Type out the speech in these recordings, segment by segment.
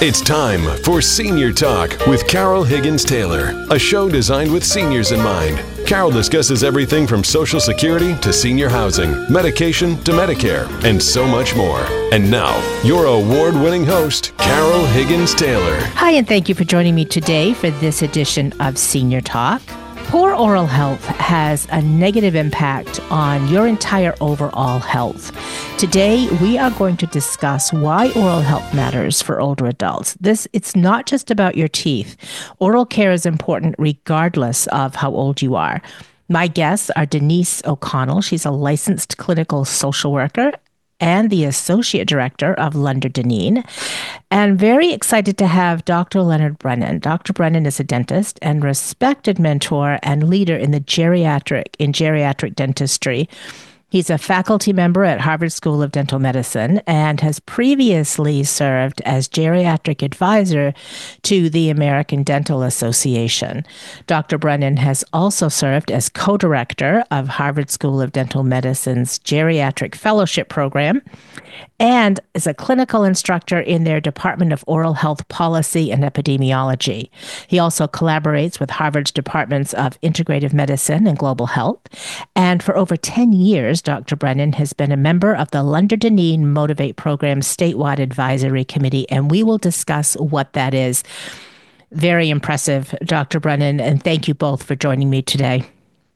It's time for Senior Talk with Carol Higgins Taylor, a show designed with seniors in mind. Carol discusses everything from Social Security to senior housing, medication to Medicare, and so much more. And now, your award-winning host, Carol Higgins Taylor. Hi, and thank you for joining me today for this edition of Senior Talk. Poor oral health has a negative impact on your entire overall health. Today, we are going to discuss why oral health matters for older adults. It's not just about your teeth. Oral care is important regardless of how old you are. My guests are Denise O'Connell. She's a licensed clinical social worker and the Associate Director of Lunder Dineen. And very excited to have Dr. Leonard Brennan. Dr. Brennan is a dentist and respected mentor and leader in geriatric dentistry. He's a faculty member at Harvard School of Dental Medicine and has previously served as geriatric advisor to the American Dental Association. Dr. Brennan has also served as co-director of Harvard School of Dental Medicine's Geriatric Fellowship Program and is a clinical instructor in their Department of Oral Health Policy and Epidemiology. He also collaborates with Harvard's Departments of Integrative Medicine and Global Health. And for over 10 years, Dr. Brennan has been a member of the Lunder Dineen Motivate Program's statewide advisory committee, and we will discuss what that is. Very impressive, Dr. Brennan, and thank you both for joining me today.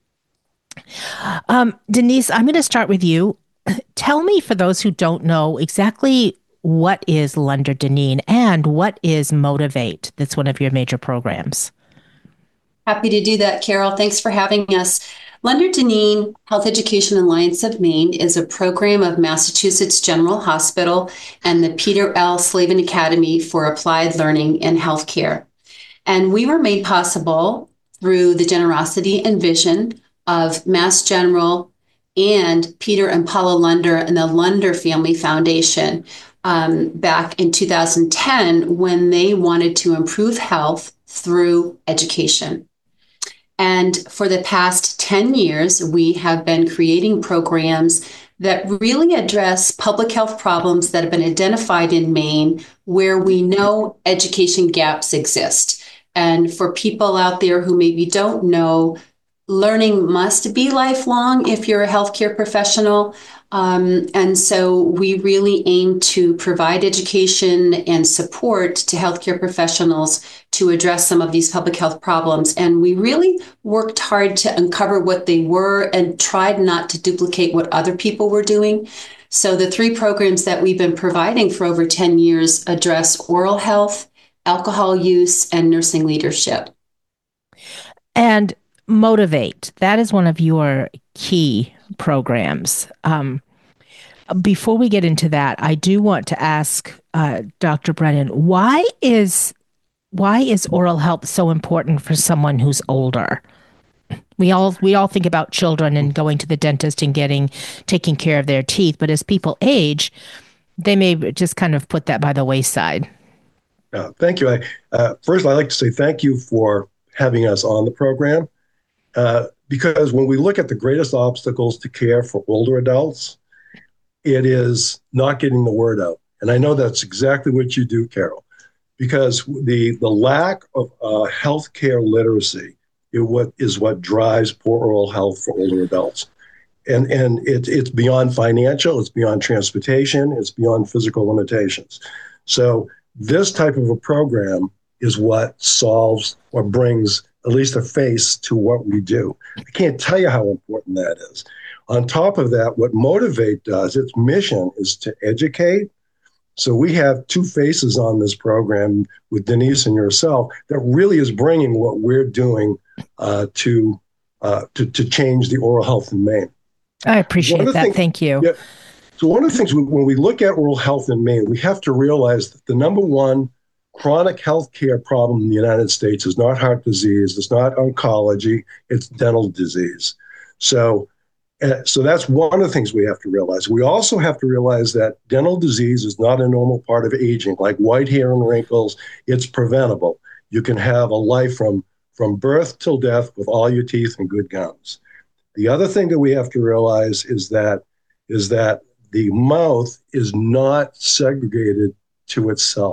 Denise, I'm going to start with you. Tell me, for those who don't know, exactly what is Lunder Dineen and what is Motivate? That's one of your major programs. Happy to do that, Carol. Thanks for having us. Lunder Dineen Health Education Alliance of Maine is a program of Massachusetts General Hospital and the Peter L. Slavin Academy for Applied Learning in Healthcare. And we were made possible through the generosity and vision of Mass General and Peter and Paula Lunder and the Lunder Family Foundation back in 2010 when they wanted to improve health through education. And for the past 10 years, we have been creating programs that really address public health problems that have been identified in Maine where we know education gaps exist. And for people out there who maybe don't know, learning must be lifelong if you're a healthcare professional. And so we really aim to provide education and support to healthcare professionals to address some of these public health problems. And we really worked hard to uncover what they were and tried not to duplicate what other people were doing. So the three programs that we've been providing for over 10 years address oral health, alcohol use, and nursing leadership. And Motivate, that is one of your key programs. Before we get into that, I do want to ask Dr. Brennan, why is oral health so important for someone who's older? We all think about children and going to the dentist and taking care of their teeth, but as people age, they may just kind of put that by the wayside. Thank you. First, I'd like to say thank you for having us on the program. Because when we look at the greatest obstacles to care for older adults, it is not getting the word out. And I know that's exactly what you do, Carol, because the lack of healthcare literacy is what drives poor oral health for older adults. And it's beyond financial, it's beyond transportation, it's beyond physical limitations. So this type of a program is what solves or brings at least a face to what we do. I can't tell you how important that is. On top of that, what Motivate does, its mission is to educate. So we have two faces on this program with Denise and yourself that really is bringing what we're doing to change the oral health in Maine. I appreciate that. Thank you. Yeah, so one of the things when we look at oral health in Maine, we have to realize that the number one chronic health care problem in the United States is not heart disease, it's not oncology, it's dental disease. So that's one of the things we have to realize. We also have to realize that dental disease is not a normal part of aging, like white hair and wrinkles. It's preventable. You can have a life from birth till death with all your teeth and good gums. The other thing that we have to realize is that the mouth is not segregated to itself.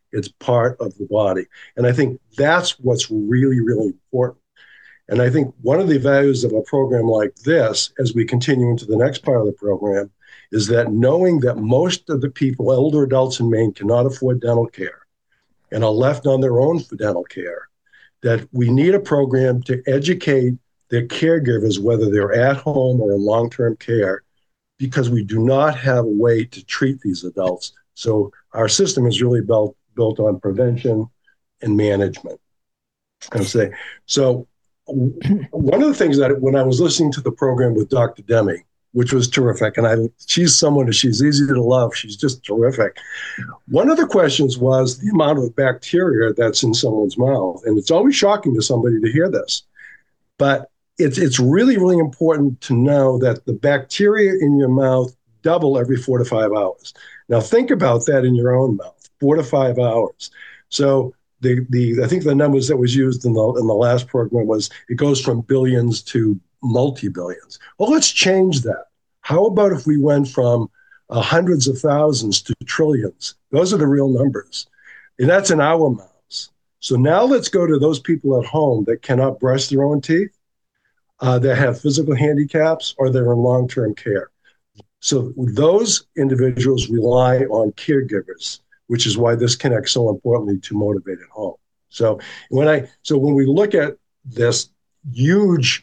It's part of the body. And I think that's what's really, really important. And I think one of the values of a program like this, as we continue into the next part of the program, is that knowing that most of the people, elder adults in Maine, cannot afford dental care and are left on their own for dental care, that we need a program to educate their caregivers, whether they're at home or in long-term care, because we do not have a way to treat these adults. So our system is really built on prevention and management. I would say. So one of the things that when I was listening to the program with Dr. Demi, which was terrific, and she's someone, she's easy to love. She's just terrific. One of the questions was the amount of bacteria that's in someone's mouth. And it's always shocking to somebody to hear this. But it's really, really important to know that the bacteria in your mouth double every 4 to 5 hours. Now think about that in your own mouth, 4 to 5 hours. So I think the numbers that was used in the last program was it goes from billions to multi-billions. Well, let's change that. How about if we went from hundreds of thousands to trillions? Those are the real numbers. And that's in our mouths. So now let's go to those people at home that cannot brush their own teeth, that have physical handicaps, or they're in long-term care. So those individuals rely on caregivers, which is why this connects so importantly to Motivate at Home. So when we look at this huge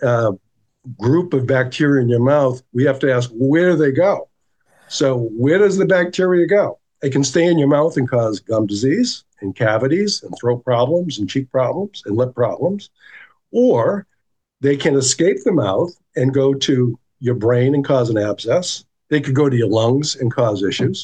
group of bacteria in your mouth, we have to ask, where do they go? So where does the bacteria go? It can stay in your mouth and cause gum disease and cavities and throat problems and cheek problems and lip problems, or they can escape the mouth and go to your brain and cause an abscess. They could go to your lungs and cause issues.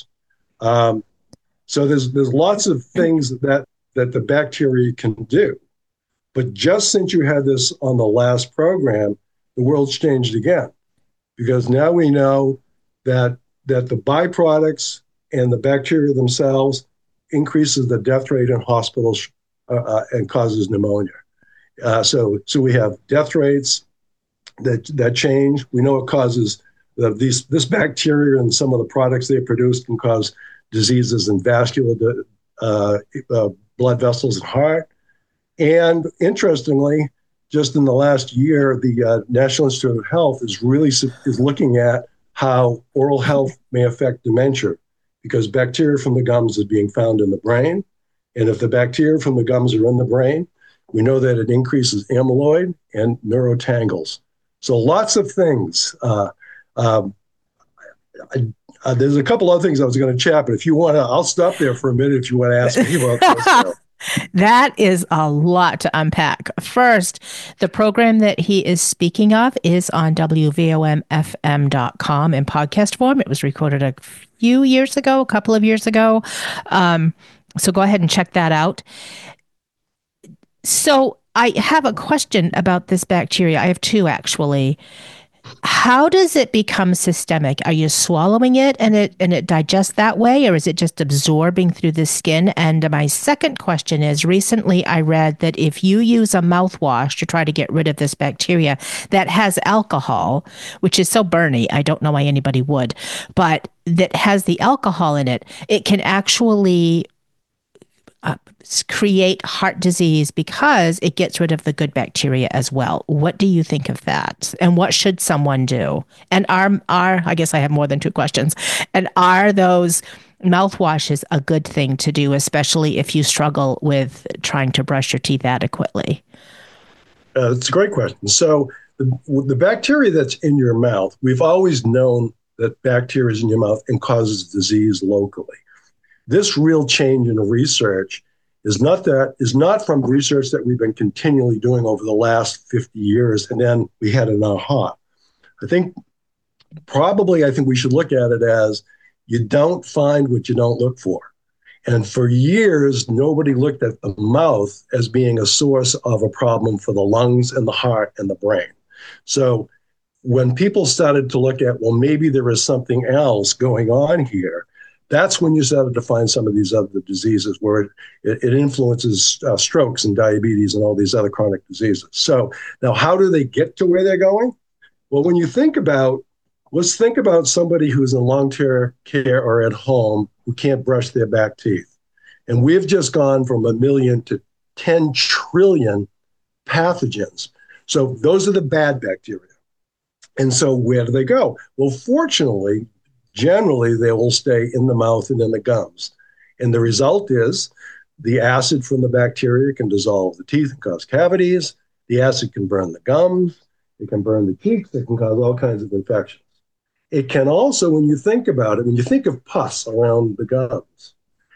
So there's lots of things that the bacteria can do. But just since you had this on the last program, the world's changed again, because now we know that the byproducts and the bacteria themselves increases the death rate in hospitals and causes pneumonia. So we have death rates that change. We know it causes this bacteria and some of the products they produce can cause diseases in vascular blood vessels and heart. And interestingly, just in the last year, the National Institute of Health is looking at how oral health may affect dementia, because bacteria from the gums is being found in the brain. And if the bacteria from the gums are in the brain, we know that it increases amyloid and neurotangles. So lots of things. There's a couple other things I was going to chat, but if you want to, I'll stop there for a minute if you want to ask me about this. So. That is a lot to unpack. First, the program that he is speaking of is on WVOMFM.com in podcast form. It was recorded a couple of years ago. So go ahead and check that out. So I have a question about this bacteria. I have two, actually. How does it become systemic? Are you swallowing it and it digests that way, or is it just absorbing through the skin? And my second question is, recently I read that if you use a mouthwash to try to get rid of this bacteria that has alcohol, which is so burny, I don't know why anybody would, but that has the alcohol in it, it can actually create heart disease because it gets rid of the good bacteria as well. What do you think of that? And what should someone do? And I guess I have more than two questions. And are those mouthwashes a good thing to do, especially if you struggle with trying to brush your teeth adequately? It's a great question. So the bacteria that's in your mouth, we've always known that bacteria is in your mouth and causes disease locally. This real change in research is not from research that we've been continually doing over the last 50 years, and then we had an aha. I think we should look at it as you don't find what you don't look for. And for years, nobody looked at the mouth as being a source of a problem for the lungs and the heart and the brain. So when people started to look at, well, maybe there is something else going on here, that's when you started to find some of these other diseases where it influences strokes and diabetes and all these other chronic diseases. So now how do they get to where they're going? Well, when you let's think about somebody who's in long-term care or at home who can't brush their back teeth. And we've just gone from 1 million to 10 trillion pathogens. So those are the bad bacteria. And so where do they go? Well, fortunately, generally, they will stay in the mouth and in the gums. And the result is the acid from the bacteria can dissolve the teeth and cause cavities. The acid can burn the gums. It can burn the cheeks. It can cause all kinds of infections. It can also, when you think about it, when you think of pus around the gums,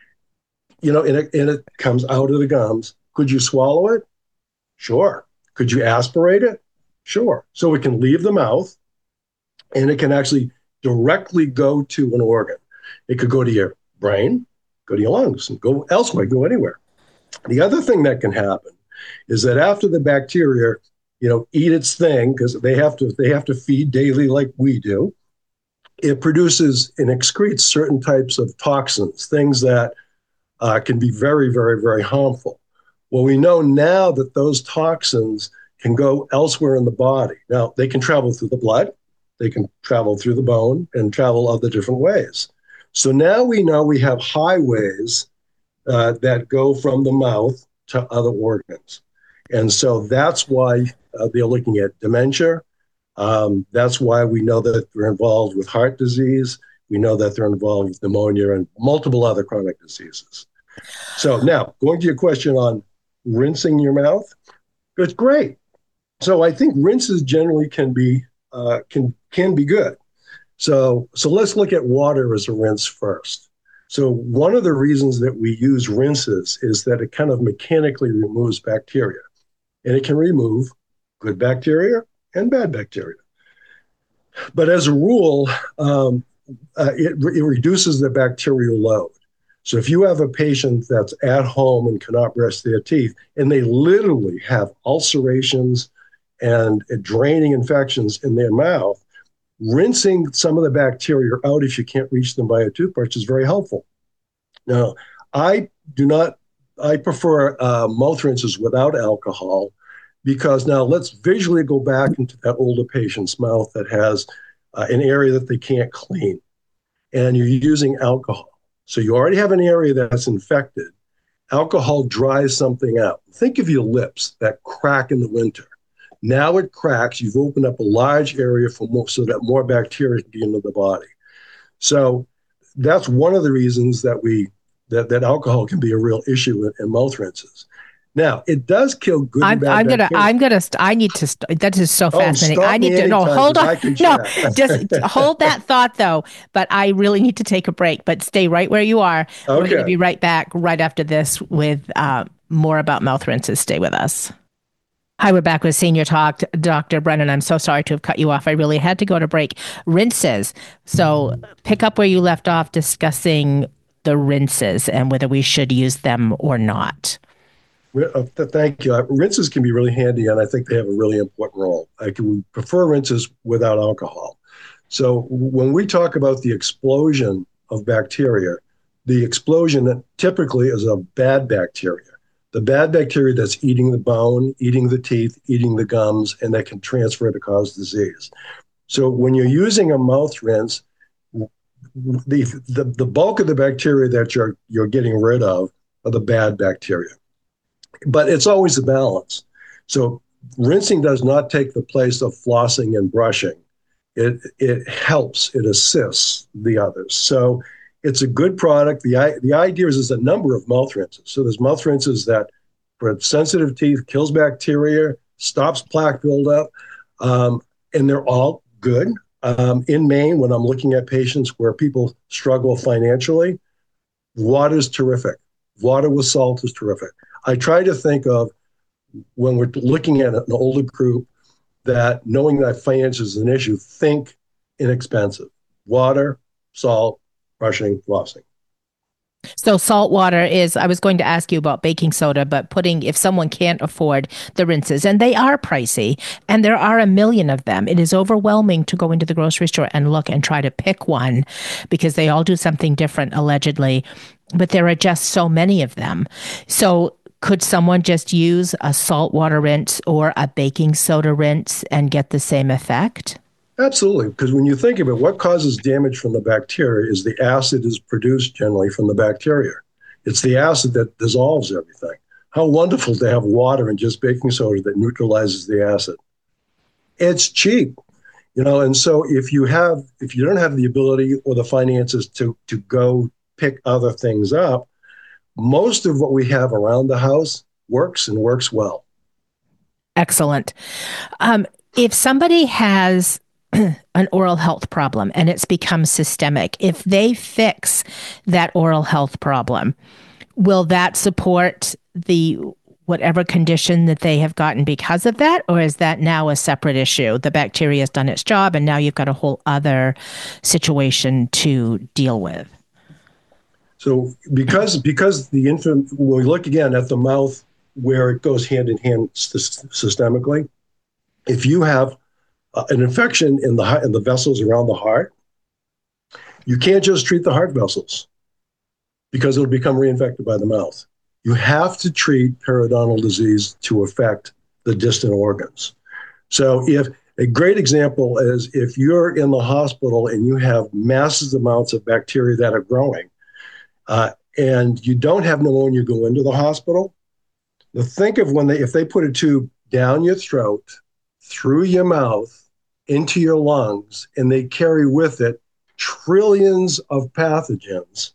and it comes out of the gums, could you swallow it? Sure. Could you aspirate it? Sure. So it can leave the mouth and it can actually directly go to an organ. It could go to your brain, go to your lungs, and go elsewhere, go anywhere. The other thing that can happen is that after the bacteria, eat its thing, because they have to feed daily like we do, it produces and excretes certain types of toxins, things that can be very, very, very harmful. Well, we know now that those toxins can go elsewhere in the body. Now, they can travel through the blood, they can travel through the bone, and travel other different ways. So now we know we have highways that go from the mouth to other organs. And so that's why they're looking at dementia. That's why we know that they're involved with heart disease. We know that they're involved with pneumonia and multiple other chronic diseases. So now, going to your question on rinsing your mouth, it's great. So I think rinses generally can be good. So let's look at water as a rinse first. So one of the reasons that we use rinses is that it kind of mechanically removes bacteria, and it can remove good bacteria and bad bacteria. But as a rule, it reduces the bacterial load. So if you have a patient that's at home and cannot brush their teeth, and they literally have ulcerations and draining infections in their mouth, rinsing some of the bacteria out if you can't reach them by a toothbrush is very helpful. Now, I prefer mouth rinses without alcohol, because now let's visually go back into that older patient's mouth that has an area that they can't clean, and you're using alcohol. So you already have an area that's infected. Alcohol dries something out. Think of your lips that crack in the winter. Now it cracks. You've opened up a large area so that more bacteria can get into the body. So that's one of the reasons that alcohol can be a real issue in mouth rinses. Now, it does kill good and bad bacteria. That is so fascinating. I need to, hold on. No, just hold that thought though. But I really need to take a break, but stay right where you are. Okay. We're going to be right back right after this with more about mouth rinses. Stay with us. Hi, we're back with Senior Talk. Dr. Brennan, I'm so sorry to have cut you off. I really had to go to break. Rinses. So pick up where you left off discussing the rinses and whether we should use them or not. Thank you. Rinses can be really handy, and I think they have a really important role. I can prefer rinses without alcohol. So when we talk about the explosion of bacteria, the explosion typically is of bad bacteria. The bad bacteria that's eating the bone, eating the teeth, eating the gums, and that can transfer to cause disease. So when you're using a mouth rinse, the bulk of the bacteria that you're getting rid of are the bad bacteria. But it's always a balance. So rinsing does not take the place of flossing and brushing. It helps, it assists the others. So it's a good product. The idea is there's a number of mouth rinses. So there's mouth rinses that for sensitive teeth, kills bacteria, stops plaque buildup, and they're all good. In Maine, when I'm looking at patients where people struggle financially, water is terrific. Water with salt is terrific. I try to think of, when we're looking at an older group, that knowing that finance is an issue, think inexpensive. Water, salt, brushing, flossing. So salt water is, I was going to ask you about baking soda, but if someone can't afford the rinses, and they are pricey, and there are 1 million of them, it is overwhelming to go into the grocery store and look and try to pick one, because they all do something different, allegedly, but there are just so many of them. So could someone just use a salt water rinse or a baking soda rinse and get the same effect? Absolutely, because when you think of it, what causes damage from the bacteria is the acid is produced generally from the bacteria. It's the acid that dissolves everything. How wonderful to have water and just baking soda that neutralizes the acid. It's cheap, and so if you don't have the ability or the finances to go pick other things up, most of what we have around the house works and works well. Excellent. If somebody has an oral health problem and it's become systemic, if they fix that oral health problem, will that support the whatever condition that they have gotten because of that? Or is that now a separate issue? The bacteria has done its job and now you've got a whole other situation to deal with. So because the infant, when we look again at the mouth where it goes hand in hand systemically, if you have an infection in the vessels around the heart, you can't just treat the heart vessels because it'll become reinfected by the mouth. You have to treat periodontal disease to affect the distant organs. So if a great example is if you're in the hospital and you have massive amounts of bacteria that are growing, and you don't have pneumonia go into the hospital, now think of if they put a tube down your throat, through your mouth, into your lungs, and they carry with it trillions of pathogens.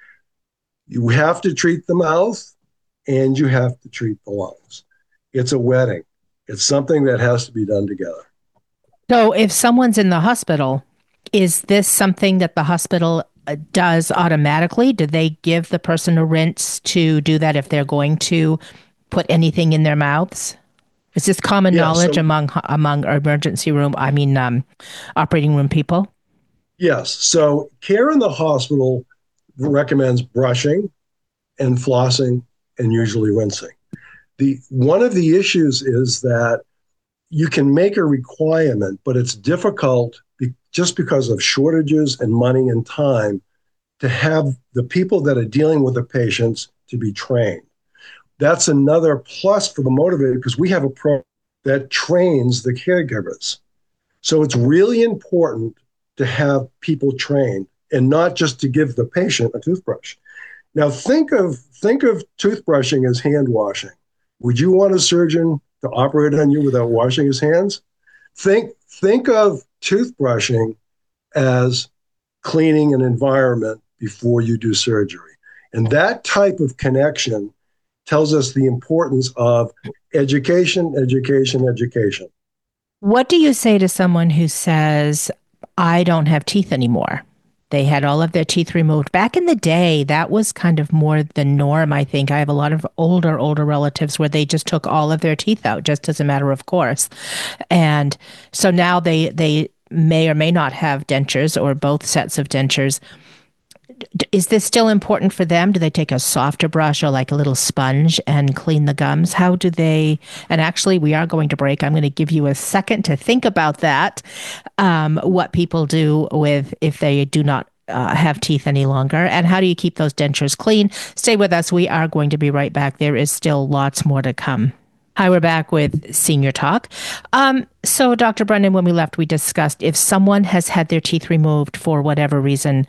You have to treat the mouth and you have to treat the lungs. It's a wedding. It's something that has to be done together. So if someone's in the hospital, is this something that the hospital does automatically? Do they give the person a rinse to do that if they're going to put anything in their mouths? Is this common knowledge among emergency room, operating room people? Yes. So care in the hospital recommends brushing and flossing and usually rinsing. One of the issues is that you can make a requirement, but it's difficult just because of shortages and money and time to have the people that are dealing with the patients to be trained. That's another plus for the motivator because we have a program that trains the caregivers. So it's really important to have people trained and not just to give the patient a toothbrush. Now think of toothbrushing as hand washing. Would you want a surgeon to operate on you without washing his hands? Think of toothbrushing as cleaning an environment before you do surgery. And that type of connection tells us the importance of education, education, education. What do you say to someone who says, I don't have teeth anymore? They had all of their teeth removed. Back in the day, that was kind of more the norm, I think. I have a lot of older relatives where they just took all of their teeth out just as a matter of course. And so now they may or may not have dentures or both sets of dentures. Is this still important for them? Do they take a softer brush or like a little sponge and clean the gums? How do they? And actually, we are going to break. I'm going to give you a second to think about that, what people do with if they do not have teeth any longer, and how do you keep those dentures clean? Stay with us. We are going to be right back. There is still lots more to come. Hi, we're back with Senior Talk. So, Dr. Brennan, when we left, we discussed if someone has had their teeth removed for whatever reason,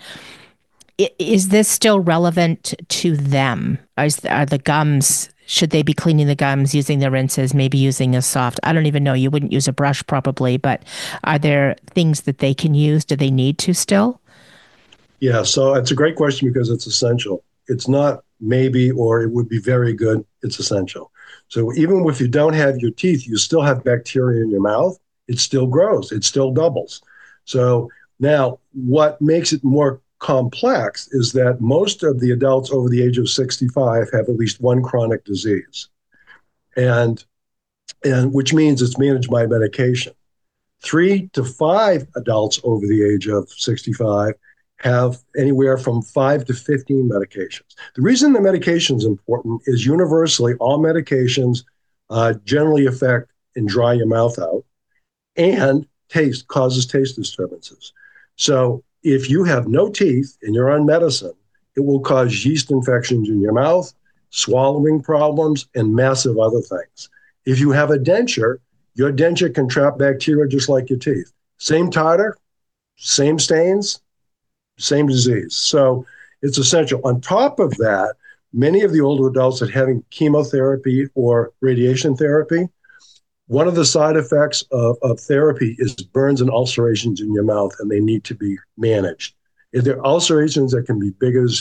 is this still relevant to them? Are the gums, should they be cleaning the gums, using the rinses, maybe using a soft, I don't even know, you wouldn't use a brush probably, but are there things that they can use? Do they need to still? Yeah, so it's a great question because it's essential. It's not maybe or it would be very good, it's essential. So even if you don't have your teeth, you still have bacteria in your mouth, it still grows, it still doubles. So now what makes it more complex is that most of the adults over the age of 65 have at least one chronic disease, and which means it's managed by medication. 3 to 5 adults over the age of 65 have anywhere from 5 to 15 medications. The reason the medication is important is universally all medications generally affect and dry your mouth out and causes taste disturbances. So if you have no teeth and you're on medicine, it will cause yeast infections in your mouth, swallowing problems, and massive other things. If you have a denture, your denture can trap bacteria just like your teeth. Same tartar, same stains, same disease. So it's essential. On top of that, many of the older adults that are having chemotherapy or radiation therapy, one of the side effects of therapy is burns and ulcerations in your mouth, and they need to be managed. If there are ulcerations that can be big as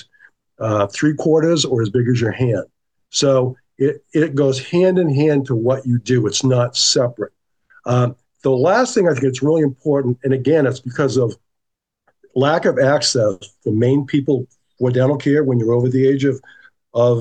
3/4 or as big as your hand. So it goes hand in hand to what you do. It's not separate. The last thing I think it's really important, and again, it's because of lack of access for Maine people for dental care when you're over the age of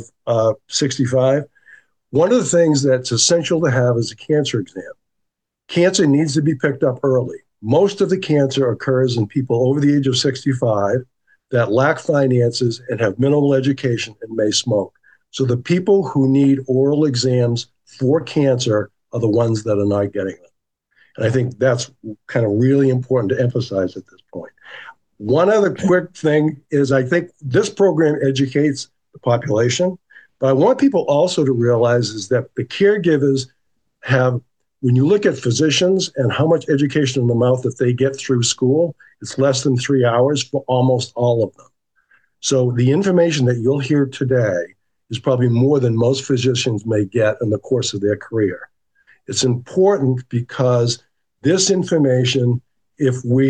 65. One of the things that's essential to have is a cancer exam. Cancer needs to be picked up early. Most of the cancer occurs in people over the age of 65 that lack finances and have minimal education and may smoke. So the people who need oral exams for cancer are the ones that are not getting them. And I think that's kind of really important to emphasize at this point. One other quick thing is I think this program educates the population, but I want people also to realize is that the caregivers have, when you look at physicians and how much education in the mouth that they get through school, it's less than 3 hours for almost all of them. So the information that you'll hear today is probably more than most physicians may get in the course of their career. It's important because this information, if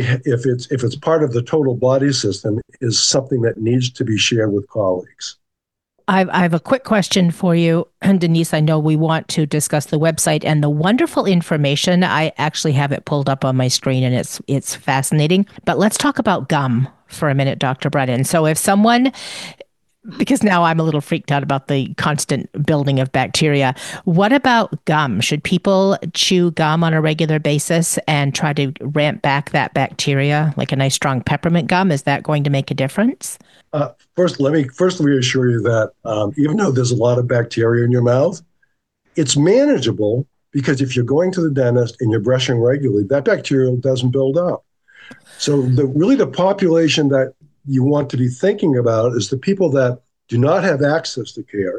it's part of the total body system, is something that needs to be shared with colleagues. I have a quick question for you, and Denise. I know we want to discuss the website and the wonderful information. I actually have it pulled up on my screen, and it's fascinating. But let's talk about gum for a minute, Dr. Brennan. So if someone, because now I'm a little freaked out about the constant building of bacteria. What about gum? Should people chew gum on a regular basis and try to ramp back that bacteria, like a nice strong peppermint gum? Is that going to make a difference? First, let me reassure you that even though there's a lot of bacteria in your mouth, it's manageable because if you're going to the dentist and you're brushing regularly, that bacteria doesn't build up. So the population that you want to be thinking about is the people that do not have access to care,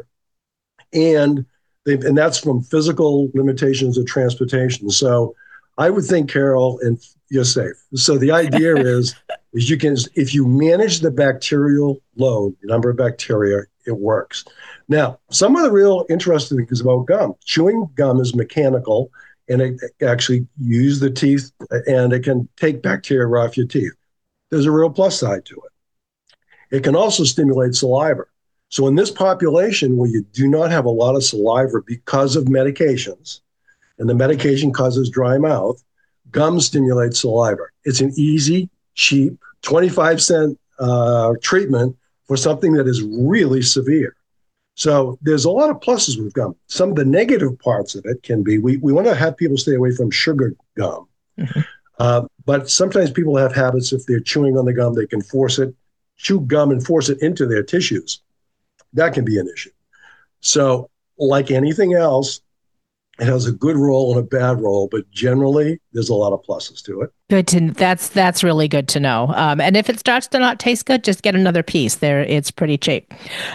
and that's from physical limitations of transportation. So I would think, Carol, and you're safe. So the idea is if you manage the bacterial load, the number of bacteria, it works. Now, some of the real interesting things about gum. Chewing gum is mechanical, and it actually use the teeth, and it can take bacteria off your teeth. There's a real plus side to it. It can also stimulate saliva. So in this population where you do not have a lot of saliva because of medications, and the medication causes dry mouth, gum stimulates saliva. It's an easy, cheap, 25-cent treatment for something that is really severe. So there's a lot of pluses with gum. Some of the negative parts of it can be, we want to have people stay away from sugar gum. Mm-hmm. But sometimes people have habits, if they're chewing on the gum, they can chew gum and force it into their tissues. That can be an issue. So like anything else, it has a good role and a bad role, but generally there's a lot of pluses to it. That's really good to know. And if it starts to not taste good, just get another piece. It's pretty cheap.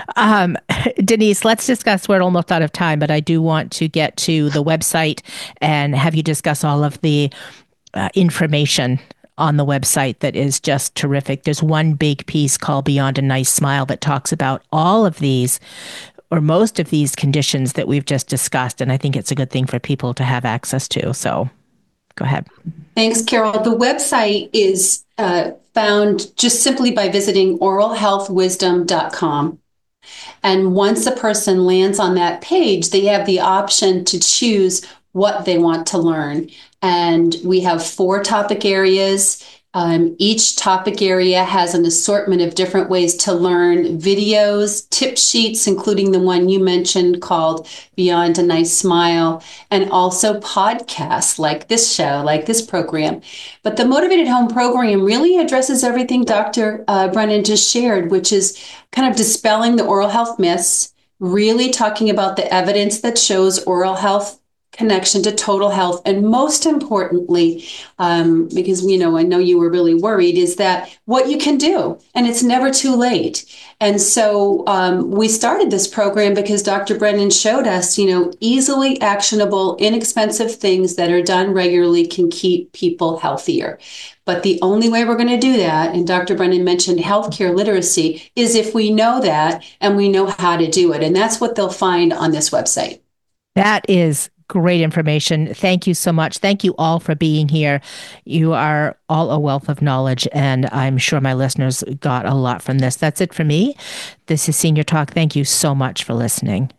Denise, let's discuss. We're almost out of time, but I do want to get to the website and have you discuss all of the information on the website that is just terrific. There's one big piece called Beyond a Nice Smile that talks about all of these or most of these conditions that we've just discussed. And I think it's a good thing for people to have access to. So go ahead. Thanks, Carol. The website is found just simply by visiting oralhealthwisdom.com. And once a person lands on that page, they have the option to choose what they want to learn. And we have 4 topic areas. Each topic area has an assortment of different ways to learn: videos, tip sheets, including the one you mentioned called Beyond a Nice Smile, and also podcasts like this show, like this program. But the Motivated Home program really addresses everything Dr. Brennan just shared, which is kind of dispelling the oral health myths, really talking about the evidence that shows oral health connection to total health. And most importantly, because, I know you were really worried, is that what you can do, and it's never too late. And so we started this program because Dr. Brennan showed us, easily actionable, inexpensive things that are done regularly can keep people healthier. But the only way we're going to do that, and Dr. Brennan mentioned healthcare literacy, is if we know that and we know how to do it. And that's what they'll find on this website. That is great information. Thank you so much. Thank you all for being here. You are all a wealth of knowledge, and I'm sure my listeners got a lot from this. That's it for me. This is Senior Talk. Thank you so much for listening.